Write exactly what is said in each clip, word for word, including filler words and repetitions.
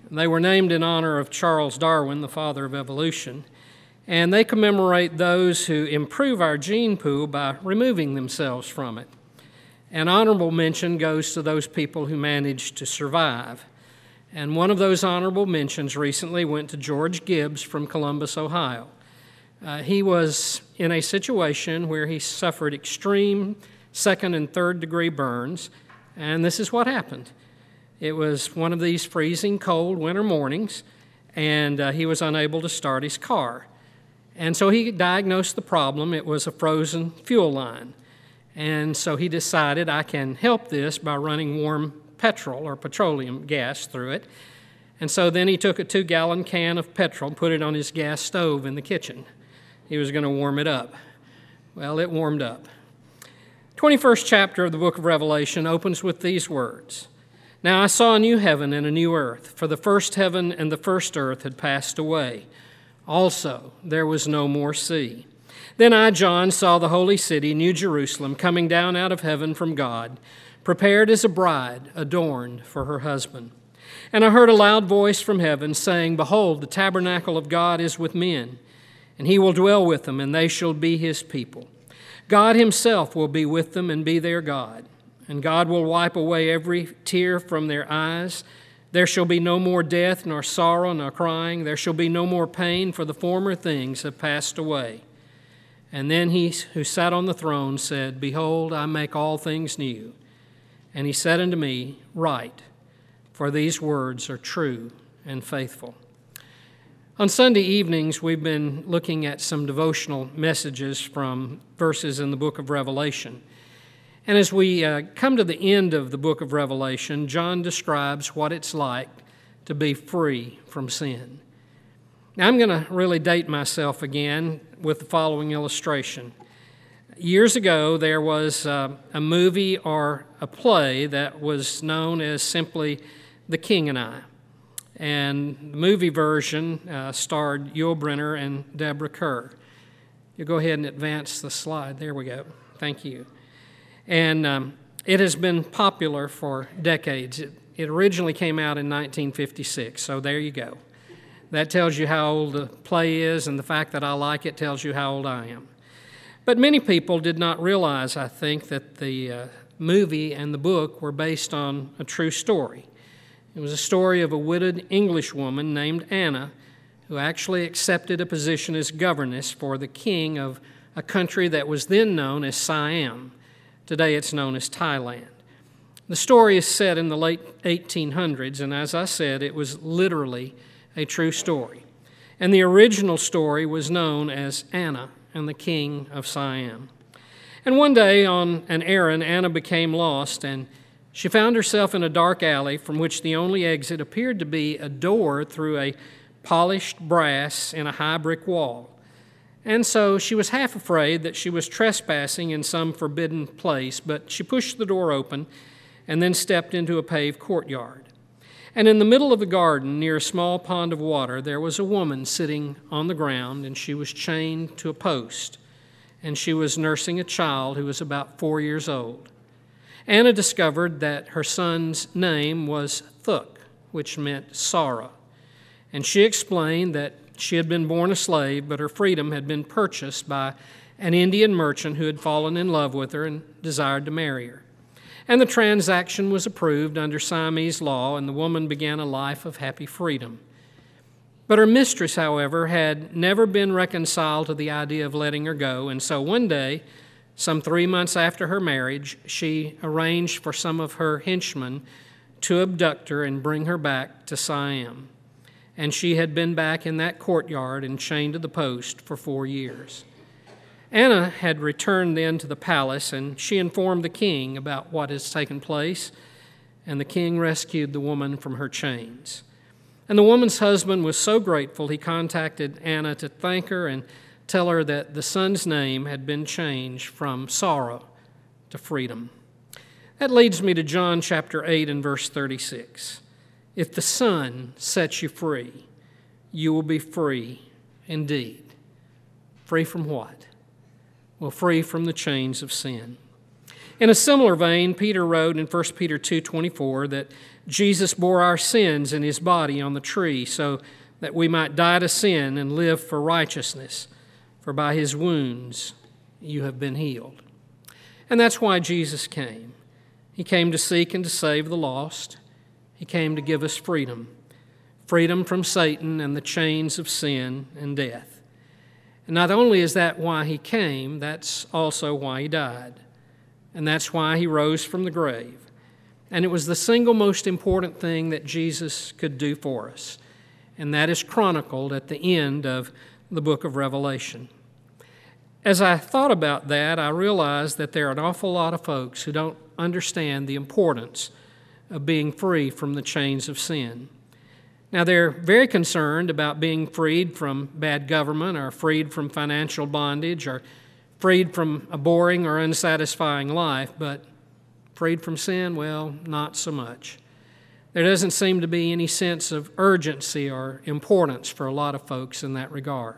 They were named in honor of Charles Darwin, the father of evolution, and they commemorate those who improve our gene pool by removing themselves from it. An honorable mention goes to those people who managed to survive. And one of those honorable mentions recently went to George Gibbs from Columbus, Ohio. Uh, he was in a situation where he suffered extreme second and third degree burns, and this is what happened. It was one of these freezing cold winter mornings, and uh, he was unable to start his car. And so he diagnosed the problem. It was a frozen fuel line. And so he decided, I can help this by running warm petrol or petroleum gas through it. And so then he took a two-gallon can of petrol and put it on his gas stove in the kitchen. He was going to warm it up. Well, it warmed up. twenty-first chapter of the book of Revelation opens with these words. Now I saw a new heaven and a new earth, for the first heaven and the first earth had passed away. Also, there was no more sea. Then I, John, saw the holy city, New Jerusalem, coming down out of heaven from God, prepared as a bride adorned for her husband. And I heard a loud voice from heaven saying, Behold, the tabernacle of God is with men, and he will dwell with them, and they shall be his people. God himself will be with them and be their God, and God will wipe away every tear from their eyes. There shall be no more death, nor sorrow, nor crying. There shall be no more pain, for the former things have passed away. And then he who sat on the throne said, Behold, I make all things new. And he said unto me, Write, for these words are true and faithful. On Sunday evenings, we've been looking at some devotional messages from verses in the book of Revelation. And as we uh, come to the end of the book of Revelation, John describes what it's like to be free from sin. Now, I'm going to really date myself again with the following illustration. Years ago, there was uh, a movie or a play that was known as simply The King and I. And the movie version uh, starred Yul Brynner and Deborah Kerr. You go ahead and advance the slide. There we go. Thank you. And um, it has been popular for decades. It, it originally came out in nineteen fifty-six, so there you go. That tells you how old the play is, and the fact that I like it tells you how old I am. But many people did not realize, I think, that the uh, movie and the book were based on a true story. It was a story of a widowed English woman named Anna who actually accepted a position as governess for the king of a country that was then known as Siam. Today it's known as Thailand. The story is set in the late eighteen hundreds, and as I said, it was literally a true story. And the original story was known as Anna and the King of Siam. And one day on an errand, Anna became lost, and she found herself in a dark alley from which the only exit appeared to be a door through a polished brass in a high brick wall. And so she was half afraid that she was trespassing in some forbidden place, but she pushed the door open and then stepped into a paved courtyard. And in the middle of the garden, near a small pond of water, there was a woman sitting on the ground, and she was chained to a post, and she was nursing a child who was about four years old. Anna discovered that her son's name was Thuk, which meant sorrow, and she explained that she had been born a slave, but her freedom had been purchased by an Indian merchant who had fallen in love with her and desired to marry her. And the transaction was approved under Siamese law, and the woman began a life of happy freedom. But her mistress, however, had never been reconciled to the idea of letting her go, and so one day, some three months after her marriage, she arranged for some of her henchmen to abduct her and bring her back to Siam. And she had been back in that courtyard and chained to the post for four years. Anna had returned then to the palace, and she informed the king about what has taken place, and the king rescued the woman from her chains. And the woman's husband was so grateful, he contacted Anna to thank her and tell her that the son's name had been changed from sorrow to freedom. That leads me to John chapter eight and verse thirty-six. If the Son sets you free, you will be free indeed. Free from what? Well, free from the chains of sin. In a similar vein, Peter wrote in First Peter two twenty-four that Jesus bore our sins in his body on the tree so that we might die to sin and live for righteousness. For by his wounds you have been healed. And that's why Jesus came. He came to seek and to save the lost. He came to give us freedom. Freedom from Satan and the chains of sin and death. And not only is that why he came, that's also why he died. And that's why he rose from the grave. And it was the single most important thing that Jesus could do for us. And that is chronicled at the end of the book of Revelation. As I thought about that, I realized that there are an awful lot of folks who don't understand the importance of being free from the chains of sin. Now, they're very concerned about being freed from bad government or freed from financial bondage or freed from a boring or unsatisfying life, but freed from sin, well, not so much. There doesn't seem to be any sense of urgency or importance for a lot of folks in that regard.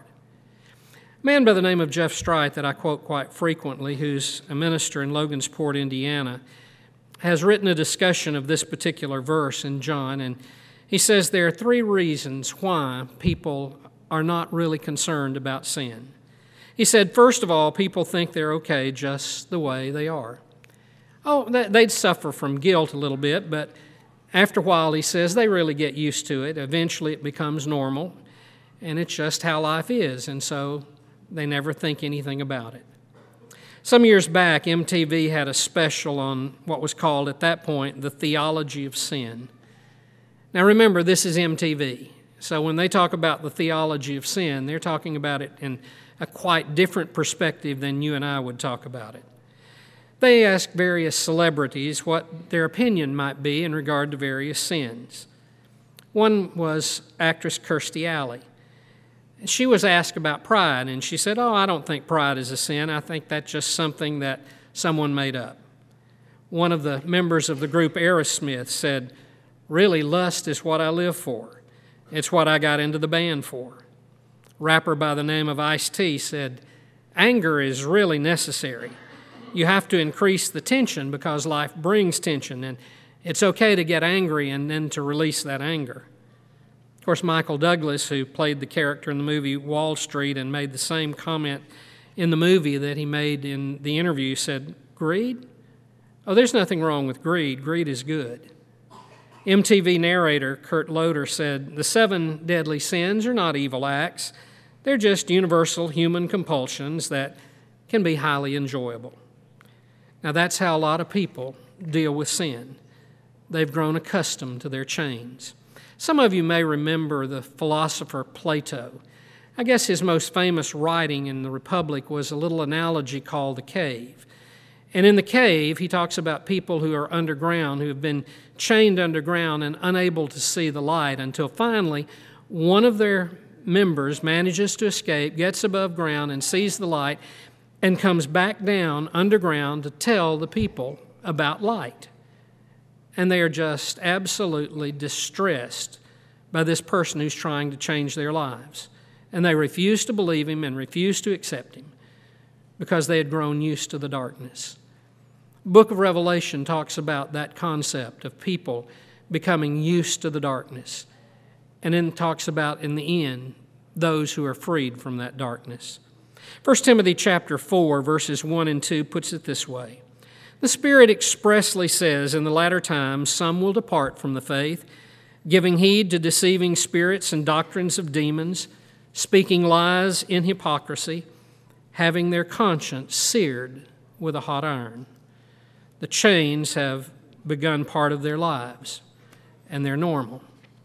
A man by the name of Jeff Strite that I quote quite frequently, who's a minister in Logansport, Indiana, has written a discussion of this particular verse in John, and he says there are three reasons why people are not really concerned about sin. He said, first of all, people think they're okay just the way they are. Oh, they'd suffer from guilt a little bit, but after a while, he says, they really get used to it. Eventually, it becomes normal, and it's just how life is, and so they never think anything about it. Some years back, M T V had a special on what was called at that point the theology of sin. Now remember, this is M T V, so when they talk about the theology of sin, they're talking about it in a quite different perspective than you and I would talk about it. They asked various celebrities what their opinion might be in regard to various sins. One was actress Kirstie Alley. She was asked about pride, and she said, oh, I don't think pride is a sin. I think that's just something that someone made up. One of the members of the group Aerosmith said, really, lust is what I live for. It's what I got into the band for. A rapper by the name of Ice-T said, anger is really necessary. You have to increase the tension because life brings tension, and it's okay to get angry and then to release that anger. Of course, Michael Douglas, who played the character in the movie Wall Street and made the same comment in the movie that he made in the interview, said, greed? Oh, there's nothing wrong with greed. Greed is good. M T V narrator Kurt Loder said, the seven deadly sins are not evil acts. They're just universal human compulsions that can be highly enjoyable. Now, that's how a lot of people deal with sin. They've grown accustomed to their chains. Some of you may remember the philosopher Plato. I guess his most famous writing in the Republic was a little analogy called the cave. And in the cave, he talks about people who are underground, who have been chained underground and unable to see the light until finally one of their members manages to escape, gets above ground and sees the light, and comes back down underground to tell the people about light. And they are just absolutely distressed by this person who's trying to change their lives. And they refuse to believe him and refuse to accept him because they had grown used to the darkness. The book of Revelation talks about that concept of people becoming used to the darkness. And then talks about, in the end, those who are freed from that darkness. First Timothy chapter four, verses one and two puts it this way. The Spirit expressly says, in the latter times some will depart from the faith, giving heed to deceiving spirits and doctrines of demons, speaking lies in hypocrisy, having their conscience seared with a hot iron. The chains have begun part of their lives, and they're normal.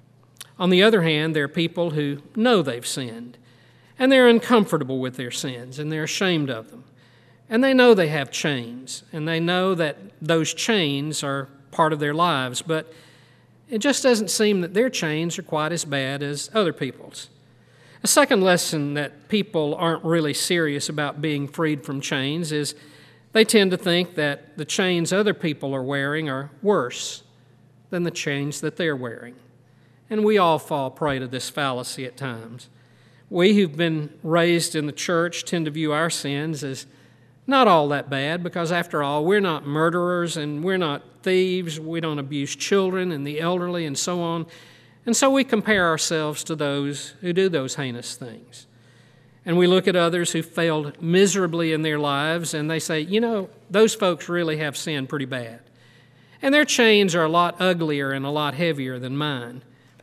On the other hand, there are people who know they've sinned, and they're uncomfortable with their sins, and they're ashamed of them. And they know they have chains, and they know that those chains are part of their lives, but it just doesn't seem that their chains are quite as bad as other people's. A second lesson that people aren't really serious about being freed from chains is they tend to think that the chains other people are wearing are worse than the chains that they're wearing. And we all fall prey to this fallacy at times. We who've been raised in the church tend to view our sins as Not all that bad, because after all, we're not murderers and we're not thieves. We don't abuse children and the elderly and so on. And so we compare ourselves to those who do those heinous things. And we look at others who failed miserably in their lives and they say, you know, those folks really have sinned pretty bad. And their chains are a lot uglier and a lot heavier than mine.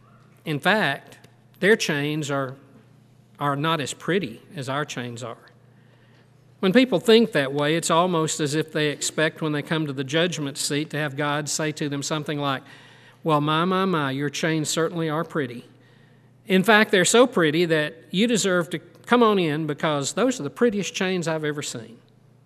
In fact, their chains are, are not as pretty as our chains are. When people think that way, it's almost as if they expect when they come to the judgment seat to have God say to them something like, well, my, my, my, your chains certainly are pretty. In fact, they're so pretty that you deserve to come on in because those are the prettiest chains I've ever seen.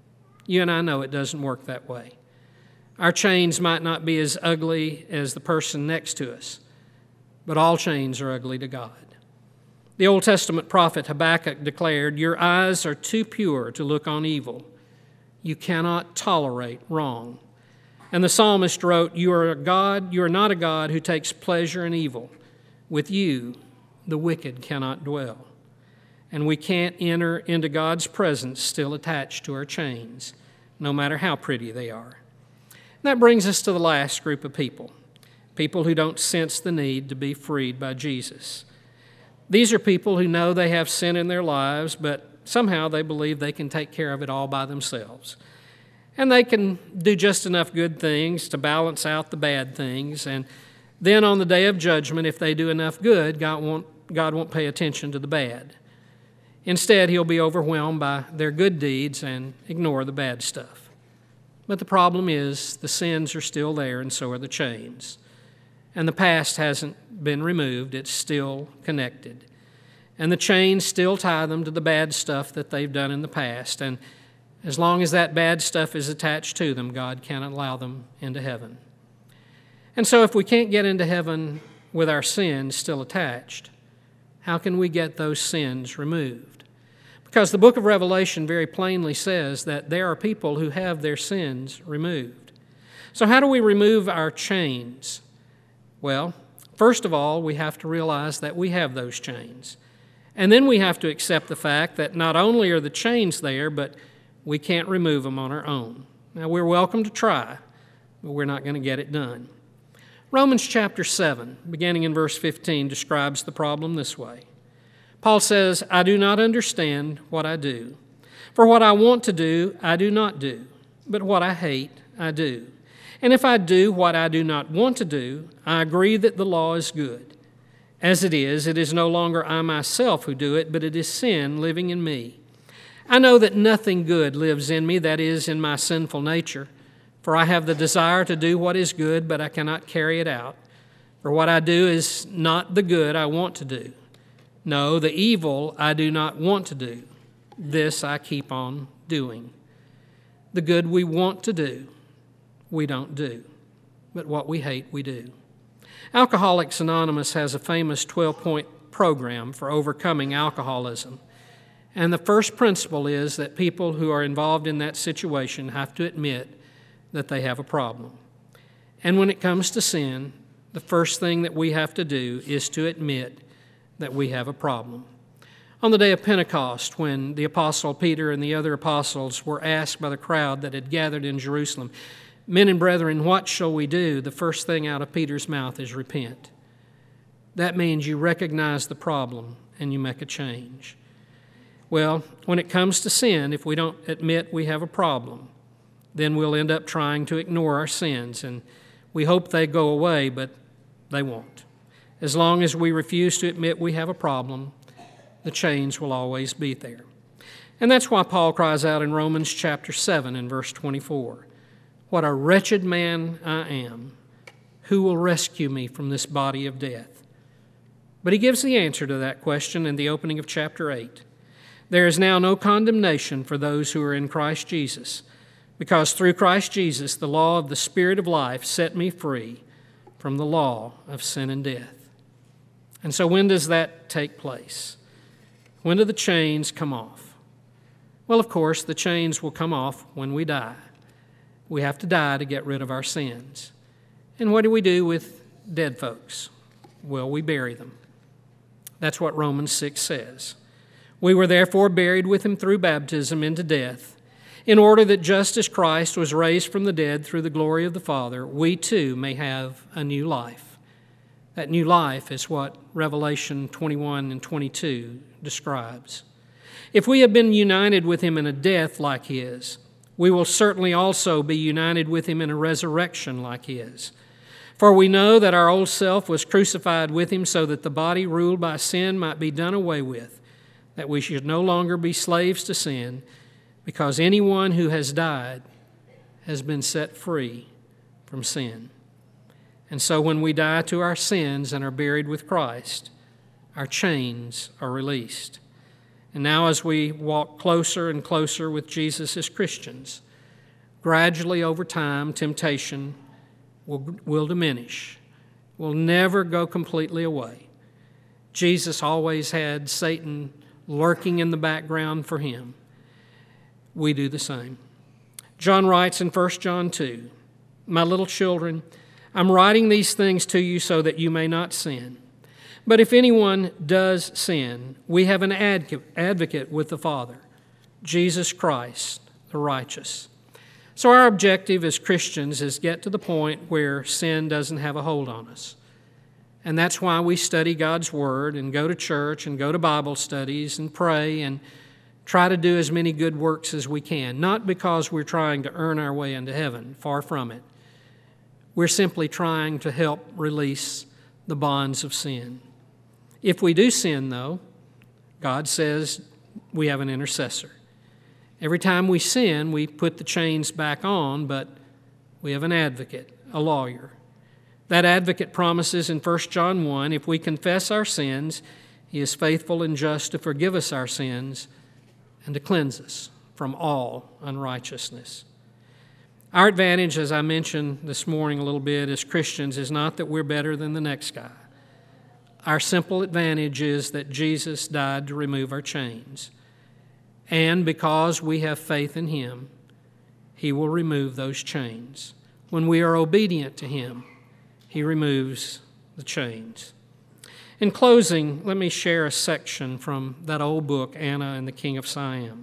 You and I know it doesn't work that way. Our chains might not be as ugly as the person next to us, but all chains are ugly to God. The Old Testament prophet Habakkuk declared, your eyes are too pure to look on evil. You cannot tolerate wrong. And the psalmist wrote, you are a God, you are not a God who takes pleasure in evil. With you, the wicked cannot dwell. And we can't enter into God's presence still attached to our chains, no matter how pretty they are. And that brings us to the last group of people, people who don't sense the need to be freed by Jesus. These are people who know they have sin in their lives, but somehow they believe they can take care of it all by themselves. And they can do just enough good things to balance out the bad things. And then on the day of judgment, if they do enough good, God won't, God won't pay attention to the bad. Instead, he'll be overwhelmed by their good deeds and ignore the bad stuff. But the problem is the sins are still there, and so are the chains. And the past hasn't been removed, it's still connected. And the chains still tie them to the bad stuff that they've done in the past. And as long as that bad stuff is attached to them, God can't allow them into heaven. And so if we can't get into heaven with our sins still attached, how can we get those sins removed? Because the book of Revelation very plainly says that there are people who have their sins removed. So how do we remove our chains? Well, first of all, we have to realize that we have those chains. And then we have to accept the fact that not only are the chains there, but we can't remove them on our own. Now, we're welcome to try, but we're not going to get it done. Romans chapter seven, beginning in verse fifteen, describes the problem this way. Paul says, I do not understand what I do. For what I want to do, I do not do, but what I hate, I do. And if I do what I do not want to do, I agree that the law is good. As it is, it is no longer I myself who do it, but it is sin living in me. I know that nothing good lives in me, that is, in my sinful nature. For I have the desire to do what is good, but I cannot carry it out. For what I do is not the good I want to do. No, the evil I do not want to do. This I keep on doing. The good we want to do, we don't do. But what we hate, we do. Alcoholics Anonymous has a famous twelve-point program for overcoming alcoholism. And the first principle is that people who are involved in that situation have to admit that they have a problem. And when it comes to sin, the first thing that we have to do is to admit that we have a problem. On the day of Pentecost, when the Apostle Peter and the other apostles were asked by the crowd that had gathered in Jerusalem, men and brethren, what shall we do? The first thing out of Peter's mouth is repent. That means you recognize the problem and you make a change. Well, when it comes to sin, if we don't admit we have a problem, then we'll end up trying to ignore our sins, and we hope they go away, but they won't. As long as we refuse to admit we have a problem, the chains will always be there. And that's why Paul cries out in Romans chapter seven and verse twenty-four, what a wretched man I am. Who will rescue me from this body of death? But he gives the answer to that question in the opening of chapter eight. There is now no condemnation for those who are in Christ Jesus, because through Christ Jesus the law of the Spirit of life set me free from the law of sin and death. And so when does that take place? When do the chains come off? Well, of course, the chains will come off when we die. We have to die to get rid of our sins. And what do we do with dead folks? Well, we bury them. That's what Romans six says. We were therefore buried with him through baptism into death, in order that just as Christ was raised from the dead through the glory of the Father, we too may have a new life. That new life is what Revelation twenty-one and twenty-two describes. If we have been united with him in a death like his, we will certainly also be united with him in a resurrection like his. For we know that our old self was crucified with him so that the body ruled by sin might be done away with, that we should no longer be slaves to sin, because anyone who has died has been set free from sin. And so when we die to our sins and are buried with Christ, our chains are released. And now as we walk closer and closer with Jesus as Christians, gradually over time, temptation will, will diminish, will never go completely away. Jesus always had Satan lurking in the background for him. We do the same. John writes in First John two, "My little children, I'm writing these things to you so that you may not sin. But if anyone does sin, we have an advocate with the Father, Jesus Christ, the righteous." So our objective as Christians is get to the point where sin doesn't have a hold on us. And that's why we study God's Word and go to church and go to Bible studies and pray and try to do as many good works as we can. Not because we're trying to earn our way into heaven, far from it. We're simply trying to help release the bonds of sin. If we do sin, though, God says we have an intercessor. Every time we sin, we put the chains back on, but we have an advocate, a lawyer. That advocate promises in First John one, if we confess our sins, he is faithful and just to forgive us our sins and to cleanse us from all unrighteousness. Our advantage, as I mentioned this morning a little bit as Christians, is not that we're better than the next guy. Our simple advantage is that Jesus died to remove our chains. And because we have faith in him, he will remove those chains. When we are obedient to him, he removes the chains. In closing, let me share a section from that old book, Anna and the King of Siam.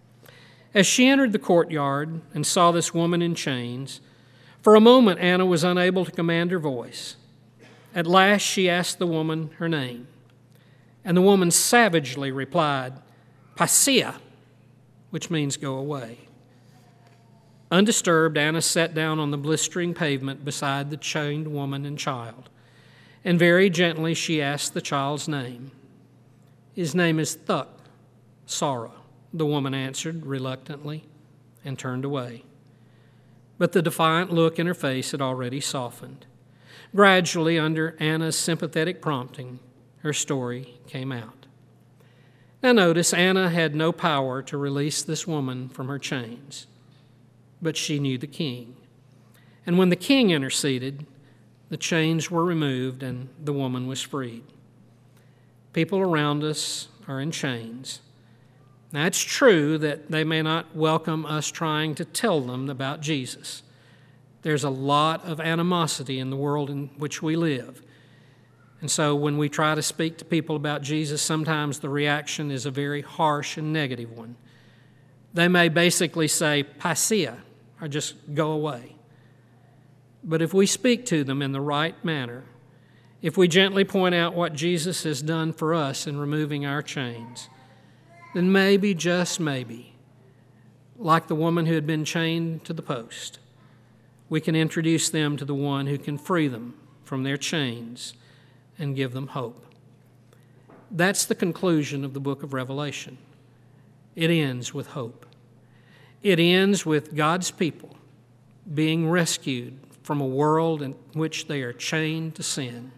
As she entered the courtyard and saw this woman in chains, for a moment Anna was unable to command her voice. At last she asked the woman her name, and the woman savagely replied, "Pasia," which means go away. Undisturbed, Anna sat down on the blistering pavement beside the chained woman and child, and very gently she asked the child's name. "His name is Thuk, sorrow," the woman answered reluctantly and turned away. But the defiant look in her face had already softened. Gradually, under Anna's sympathetic prompting, her story came out. Now notice, Anna had no power to release this woman from her chains, but she knew the king. And when the king interceded, the chains were removed and the woman was freed. People around us are in chains. Now, it's true that they may not welcome us trying to tell them about Jesus. There's a lot of animosity in the world in which we live. And so when we try to speak to people about Jesus, sometimes the reaction is a very harsh and negative one. They may basically say, "Pasia," or just go away. But if we speak to them in the right manner, if we gently point out what Jesus has done for us in removing our chains, then maybe, just maybe, like the woman who had been chained to the post, we can introduce them to the one who can free them from their chains and give them hope. That's the conclusion of the book of Revelation. It ends with hope. It ends with God's people being rescued from a world in which they are chained to sin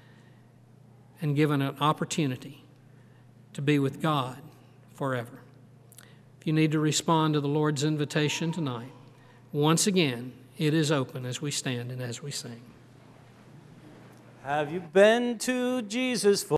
and given an opportunity to be with God forever. If you need to respond to the Lord's invitation tonight, once again, it is open as we stand and as we sing. Have you been to Jesus for